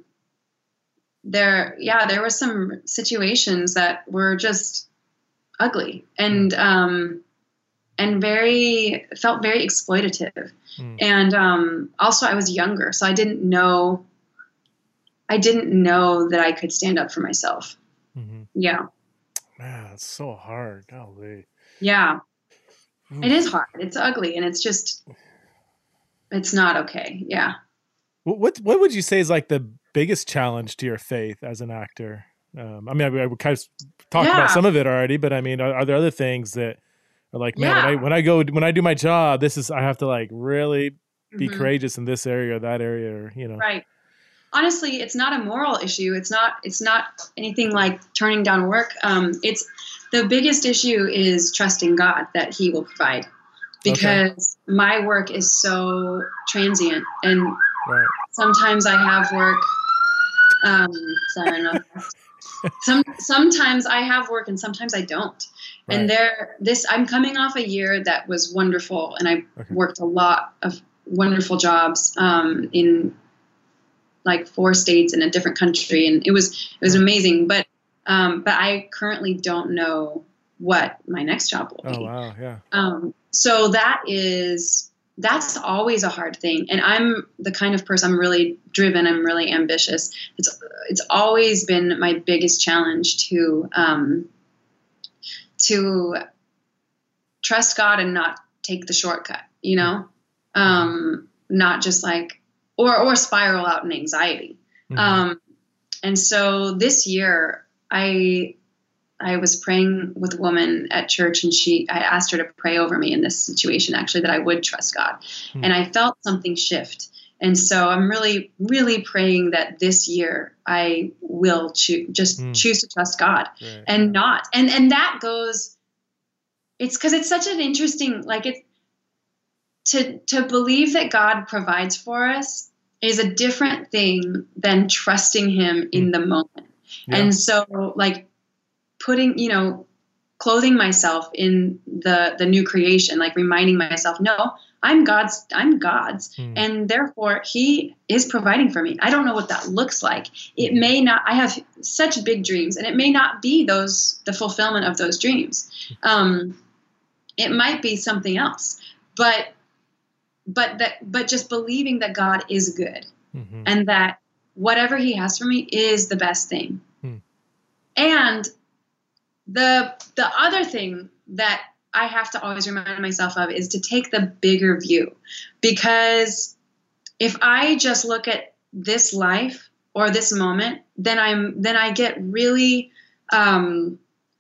there, yeah, there were some situations that were just ugly and, um, and very, felt very exploitative. Mm. And, um, also I was younger, so I didn't know, I didn't know that I could stand up for myself. Mm-hmm. Yeah. Man, it's so hard. Golly. Yeah. Oof. It is hard. It's ugly, and it's just, it's not okay. Yeah. What, what what would you say is like the biggest challenge to your faith as an actor? Um, I mean, I, I kind of talked Yeah. about some of it already, but I mean, are, are there other things that are like, man, Yeah. when I when I go when I do my job, this is I have to like really be Mhm. courageous in this area or that area, or you know, Right. Honestly, it's not a moral issue. It's not, it's not anything like turning down work. Um, it's, the biggest issue is trusting God that He will provide, because okay. my work is so transient, and right. sometimes I have work. Um, sorry, no. Some sometimes I have work, and sometimes I don't. Right. And there, this I'm coming off a year that was wonderful, and I okay. worked a lot of wonderful jobs um, in like four states in a different country, and it was it was amazing. But um, but I currently don't know what my next job will be. Oh wow, yeah. Um, so that is that's always a hard thing, and I'm the kind of person, I'm really driven, I'm really ambitious. It's it's always been my biggest challenge to um, to trust God and not take the shortcut, you know, um, not just like. Or, or spiral out in anxiety. Mm-hmm. Um, and so this year I, I was praying with a woman at church, and she, I asked her to pray over me in this situation, actually, that I would trust God. Mm-hmm. And I felt something shift. And so I'm really, really praying that this year I will choose, just mm. choose to trust God right. and not, and, and that goes, it's because it's such an interesting, like it's to, to believe that God provides for us is a different thing than trusting him in the moment. Yeah. And so like putting, you know, clothing myself in the, the new creation, like reminding myself, no, I'm God's, I'm God's. Hmm. And therefore he is providing for me. I don't know what that looks like. It may not, I have such big dreams and it may not be those, the fulfillment of those dreams. Um, it might be something else, but But that, but just believing that God is good mm-hmm. and that whatever he has for me is the best thing. Mm. And the, the other thing that I have to always remind myself of is to take the bigger view, because if I just look at this life or this moment, then I'm, then I get really, um,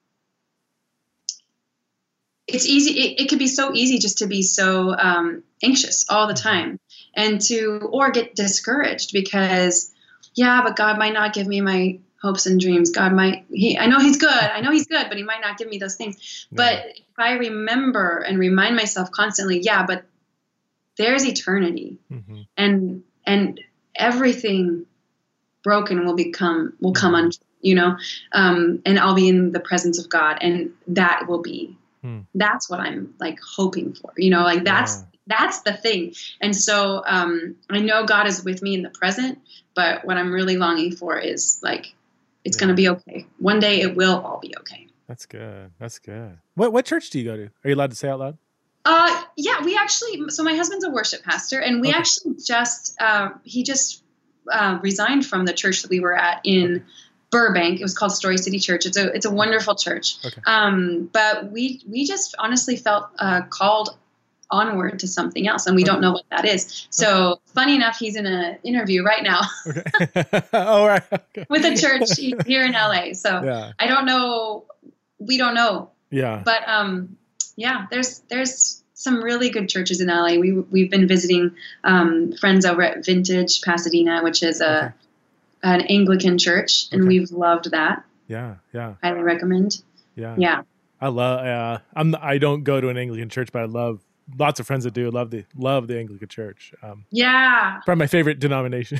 it's easy. It, it could be so easy just to be so, um, anxious all the time and to, or get discouraged because yeah, but God might not give me my hopes and dreams. God might, he, I know he's good. I know he's good, but he might not give me those things. Yeah. But if I remember and remind myself constantly, yeah, but there's eternity mm-hmm. and, and everything broken will become, will come on, you know, um, and I'll be in the presence of God and that will be, hmm. that's what I'm like hoping for, you know, like that's, yeah. That's the thing. And so um, I know God is with me in the present, but what I'm really longing for is like, it's yeah. going to be okay. One day it will all be okay. That's good. That's good. What what church do you go to? Are you allowed to say out loud? Uh, yeah, we actually, so my husband's a worship pastor and we okay. actually just, uh, he just uh, resigned from the church that we were at in okay. Burbank. It was called Story City Church. It's a, it's a wonderful church. Okay. Um, but we, we just honestly felt uh, called onward to something else, and we okay. don't know what that is. So okay. funny enough, he's in an interview right now okay. oh, right. okay. with a church here in L A. So yeah. I don't know. We don't know. Yeah. But um, yeah, there's there's some really good churches in L A. We we've been visiting um, friends over at Vintage Pasadena, which is a okay. an Anglican church, and okay. we've loved that. Yeah, yeah. Highly recommend. Yeah, yeah. I love. Uh, I'm. I don't go to an Anglican church, but I love. Lots of friends that do love the love the Anglican Church. Um, yeah, probably my favorite denomination.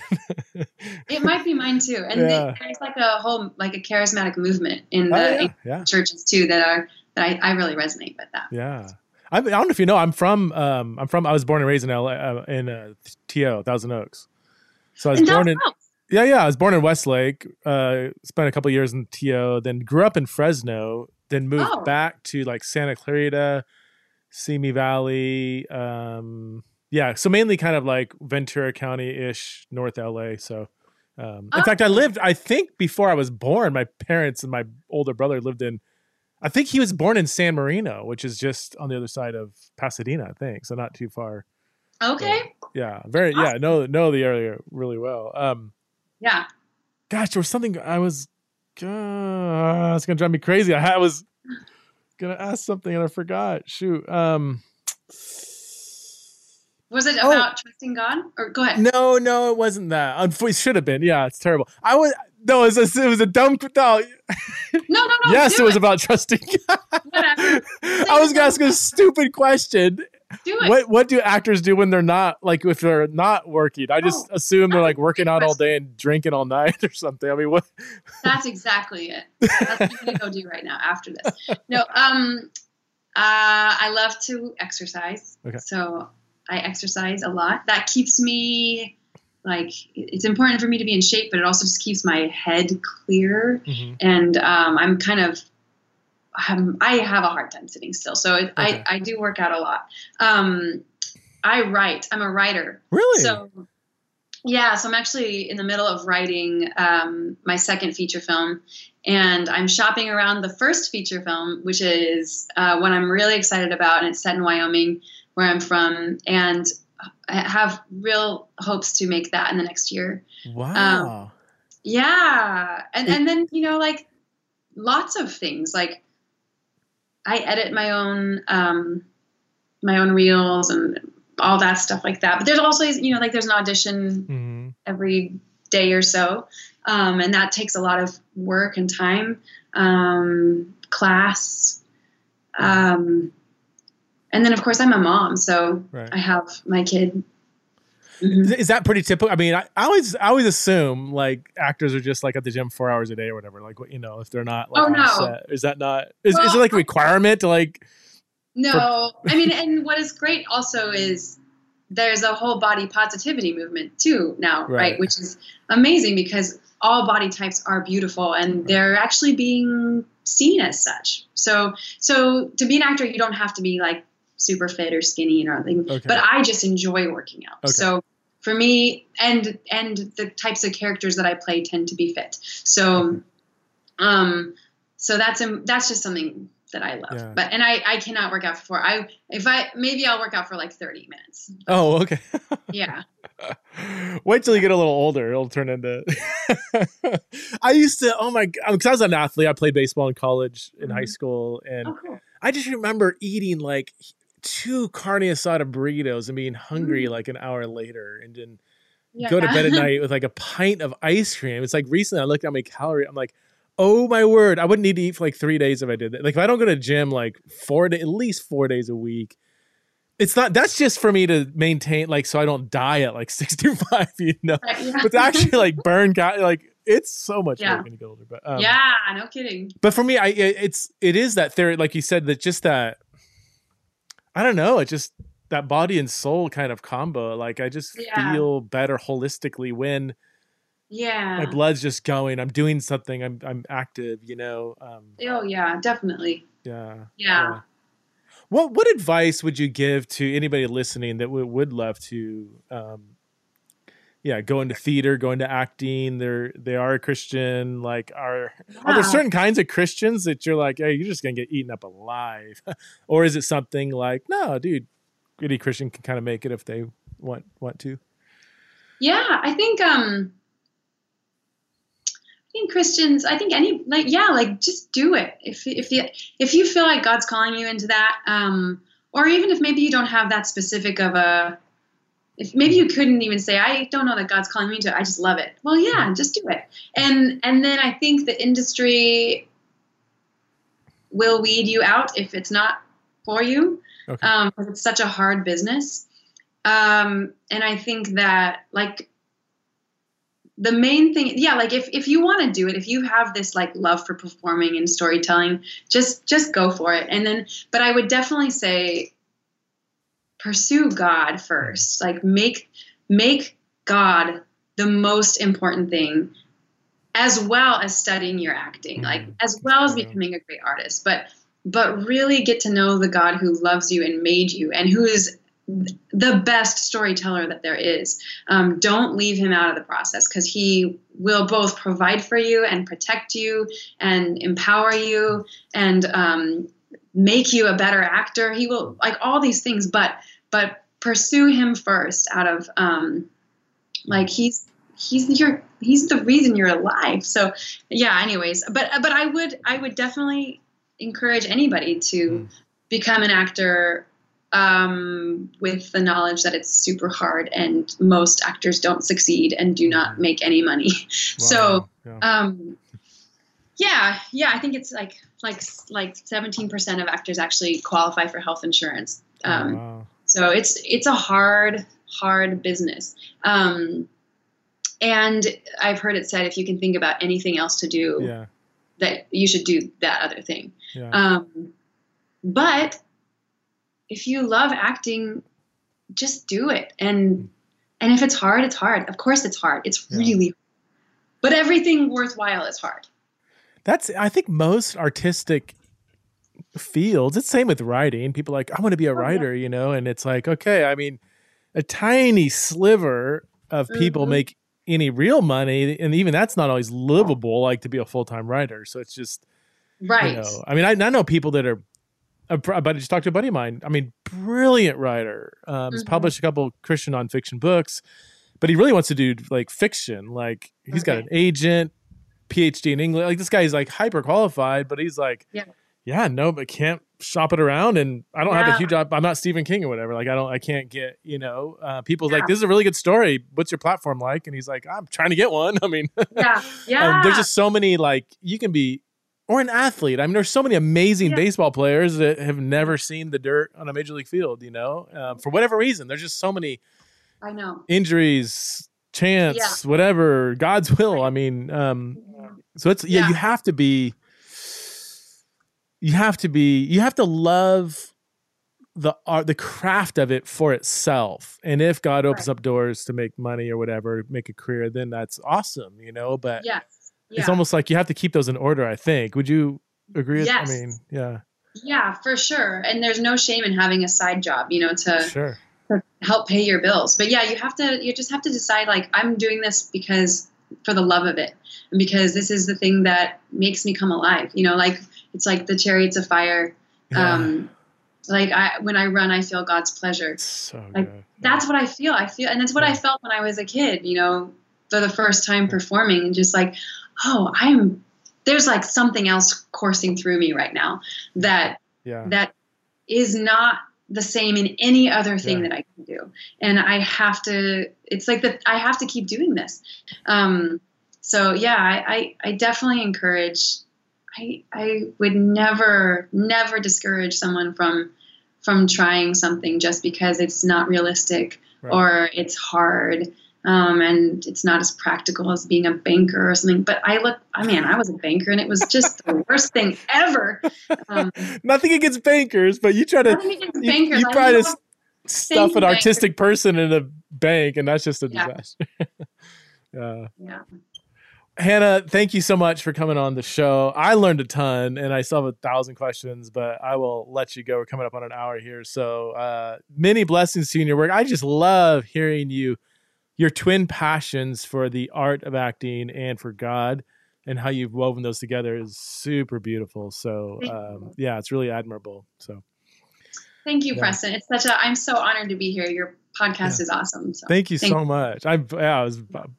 It might be mine too. And yeah. they, there's like a whole like a charismatic movement in the oh, yeah, yeah. churches too that are that I, I really resonate with that. Yeah, I, I don't know if you know. I'm from. Um, I'm from. I was born and raised in L A, uh, in uh, T O Thousand Oaks. So I was in born in. Oaks. Yeah, yeah. I was born in Westlake. Uh, spent a couple years in T O. Then grew up in Fresno. Then moved oh. back to like Santa Clarita. Simi Valley, um, yeah. So mainly kind of like Ventura County-ish, North L A. So, um, in oh. fact, I lived. I think before I was born, my parents and my older brother lived in. I think he was born in San Marino, which is just on the other side of Pasadena. I think so, not too far. Okay. So, yeah, very. Awesome. Yeah, know know the area really well. Um, yeah. Gosh, there was something I was. Uh, it's gonna drive me crazy. I, had, I was. Gonna ask something and I forgot. Shoot. Um, was it about oh, trusting God? Or go ahead. No, no, it wasn't that. It should have been. Yeah, it's terrible. I was no, it was a, it was a dumb. No, no, no. no yes, it was it. about trusting God. Whatever. I was gonna ask a stupid question. Do it. What What do actors do when they're not like if they're not working? I just oh, assume they're like working out all day and drinking all night or something. I mean, what? That's exactly it. That's what I'm gonna go do right now after this. No, um, uh, I love to exercise. Okay. So I exercise a lot. That keeps me like it's important for me to be in shape, but it also just keeps my head clear. Mm-hmm. And um, I'm kind of. Um, I have a hard time sitting still. So it, okay. I, I do work out a lot. Um, I write. I'm a writer. Really? So, yeah. So I'm actually in the middle of writing um, my second feature film. And I'm shopping around the first feature film, which is uh, one I'm really excited about. And it's set in Wyoming, where I'm from. And I have real hopes to make that in the next year. Wow. Um, yeah. And, and then, you know, like lots of things like, I edit my own, um, my own reels and all that stuff like that. But there's also, you know, like there's an audition Mm-hmm. every day or so. Um, and that takes a lot of work and time, um, class. Um, and then of course I'm a mom, so Right. I have my kid. Mm-hmm. Is that pretty typical? I mean, I, I always, I always assume like actors are just like at the gym four hours a day or whatever. Like, you know, if they're not like Oh, on no. set, is that not, is, Well, is it like a requirement to like, No, I mean, and what is great also is there's a whole body positivity movement too now, right? Right. Which is amazing because all body types are beautiful and Right. they're actually being seen as such. So, so to be an actor, you don't have to be like super fit or skinny or anything, Okay. but I just enjoy working out. Okay. So for me, and, and the types of characters that I play tend to be fit. So, Okay. um, so that's, um, that's just something that I love, Yeah. but, and I, I cannot work out for four. I, if I, maybe I'll work out for like thirty minutes. oh, okay. Yeah. Wait till you get a little older. It'll turn into, I used to, oh my God, because I was an athlete. I played baseball in college, in high Mhm. school. And Oh, cool. I just remember eating like two carne asada burritos and being hungry Mm. like an hour later and then Yeah. go to bed at night with like a pint of ice cream. It's like recently I looked at my calorie. I'm like, oh my word, I wouldn't need to eat for like three days if I did that. Like if I don't go to the gym like four, day, at least four days a week, it's not, that's just for me to maintain, like, so I don't die at like sixty-five, you know, Right, yeah. but to actually like burn, cal- like it's so much Yeah. work when you get older. But, um, Yeah, no kidding. but for me, I, it- it's, it is that theory, like you said, that just that, I don't know, it just, that body and soul kind of combo. Like I just Yeah. feel better holistically when Yeah. my blood's just going, I'm doing something, I'm, I'm active, you know? Um, Oh yeah, definitely. yeah. Yeah. What, what advice would you give to anybody listening that w- would love to, um, yeah, go into theater, go into acting? They're, they are a Christian. Like, are, are there Yeah. certain kinds of Christians that you're like, hey, you're just going to get eaten up alive? Or is it something like, no, dude, any Christian can kind of make it if they want, want to? Yeah, I think um I think Christians, I think any like yeah, like just do it. If if you if you feel like God's calling you into that, um, or even if maybe you don't have that specific of a if maybe you couldn't even say, I don't know that God's calling me to it, I just love it. Well, yeah, just do it. And and then I think the industry will weed you out if it's not for you. Okay. Um, because it's such a hard business. Um, and I think that like the main thing, yeah, like if, if you want to do it, if you have this like love for performing and storytelling, just, just go for it. And then, but I would definitely say pursue God first, like make, make God the most important thing, as well as studying your acting, Mm, like as well as yeah. becoming a great artist, but, but really get to know the God who loves you and made you and who is the best storyteller that there is. Um, don't leave him out of the process, because he will both provide for you and protect you and empower you and um, make you a better actor. He will, like, all these things, but but pursue him first out of um, like he's he's your he's the reason you're alive. So yeah, anyways, but but I would I would definitely encourage anybody to Mm. become an actor um, with the knowledge that it's super hard and most actors don't succeed and do not make any money. So, Wow. Yeah. um, yeah, yeah, I think it's like, like, like seventeen percent of actors actually qualify for health insurance. Um, Oh, wow. so it's, it's a hard, hard business. Um, and I've heard it said, if you can think about anything else to do, Yeah. that you should do that other thing. Yeah. Um, but if you love acting, just do it. And, and if it's hard, it's hard. Of course it's hard. It's Yeah. really, but everything worthwhile is hard. That's, I think most artistic fields, it's same with writing. People are like, I want to be a Oh, yeah. writer, you know? And it's like, okay, I mean, a tiny sliver of people Mhm. make any real money. And even that's not always livable, like to be a full-time writer. So it's just, Right. you know, I mean, I, I know people that are, a, but I just talked to a buddy of mine. I mean, brilliant writer. Um, Has Mhm. published a couple Christian nonfiction books, but he really wants to do like fiction. Like he's got Okay. an agent, P H D in English. Like this guy is like hyper qualified, but he's like, Yeah. yeah, no, but can't shop it around. And I don't Yeah. have a huge, I'm not Stephen King or whatever. Like I don't, I can't get, you know, uh, people's Yeah. like, this is a really good story. What's your platform like? And he's like, I'm trying to get one. I mean, Yeah. Yeah. um, there's just so many, like you can be, or an athlete. I mean, there's so many amazing Yeah. baseball players that have never seen the dirt on a major league field, you know, um, for whatever reason. There's just so many I know. injuries, chance, Yeah. whatever, God's will. I mean, um, so it's, yeah, Yeah. you have to be, you have to be, you have to love the art, the craft of it for itself. And if God opens Right. up doors to make money or whatever, make a career, then that's awesome, you know, but Yes. Yeah. it's almost like you have to keep those in order, I think. Would you agree? with- Yes. I mean, yeah, Yeah, for sure. And there's no shame in having a side job, you know, to, sure. to help pay your bills. But yeah, you have to, you just have to decide like, I'm doing this because for the love of it. And because this is the thing that makes me come alive, you know, like it's like the chariots of fire. Yeah. Um, like I, when I run, I feel God's pleasure. It's so like, good. That's what I feel. I feel, and that's what Yeah. I felt when I was a kid, you know, for the first time performing and just like, oh, I'm, there's like something else coursing through me right now that, Yeah. that is not the same in any other thing Yeah. that I can do. And I have to, it's like that I have to keep doing this. Um, so yeah, I, I, I definitely encourage, I, I would never, never discourage someone from, from trying something just because it's not realistic Right. or it's hard. Um, and it's not as practical as being a banker or something. But I look, I mean, I was a banker and it was just the worst thing ever. Um, Nothing against bankers, but you try to, nothing against you, bankers. you I try to love s- stuff you, an bankers. artistic person in a bank, and that's just a Yeah. disaster. Yeah. Yeah. Hannah, thank you so much for coming on the show. I learned a ton, and I still have a thousand questions, but I will let you go. We're coming up on an hour here. So uh, many blessings to you in your work. I just love hearing you, your twin passions for the art of acting and for God, and how you've woven those together is super beautiful. So Thank um, yeah, it's really admirable. So Thank you, Yeah. Preston. It's such a, I'm so honored to be here. Your podcast is awesome. So thank you thank so much. I, yeah, I was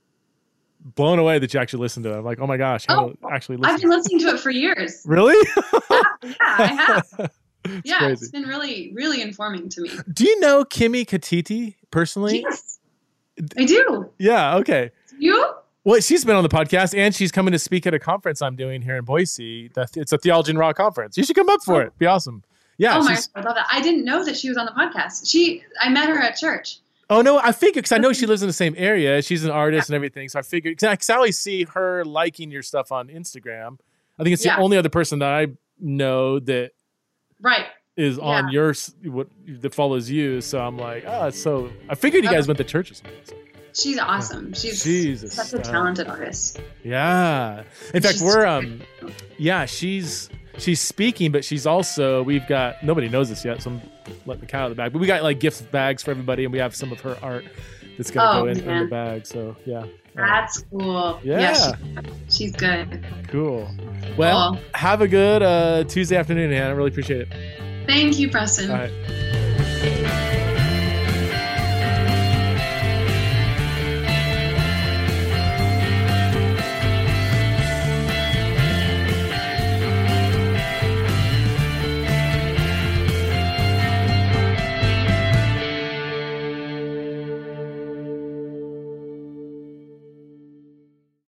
blown away that you actually listened to it. I'm like, oh my gosh, Hannah Oh, actually I've listened. been listening to it for years. Really? Yeah, I have. It's Yeah, crazy. it's been really, really informing to me. Do you know Kimi Katiti personally? Yes, I do. Yeah. Okay. You? Well, she's been on the podcast and she's coming to speak at a conference I'm doing here in Boise. That- It's a Theology and Raw conference. You should come up for it. Be awesome. Yeah. oh my she's- God, I love that. I didn't know that she was on the podcast. She, I met her at church. Oh no, I figured because I know she lives in the same area. She's an artist and everything, so I figured because I always see her liking your stuff on Instagram. I think it's the Yeah. only other person that I know that Right. is on Yeah. your s- what that follows you. So I'm like, oh, it's so. I figured you guys went to church or something. So. She's awesome. She's Jesus. such a Uh, talented artist. Yeah. In fact, She's- we're um, yeah, she's she's speaking, but she's also we've got nobody knows this yet, so I'm letting the cat out of the bag. But we got like gift bags for everybody, and we have some of her art that's gonna Oh, go in, in the man. bag. So yeah. Uh, That's cool. Yeah. she, she's good. Cool. Well, Cool. have a good uh, Tuesday afternoon, Hannah. I really appreciate it. Thank you, Preston. All right.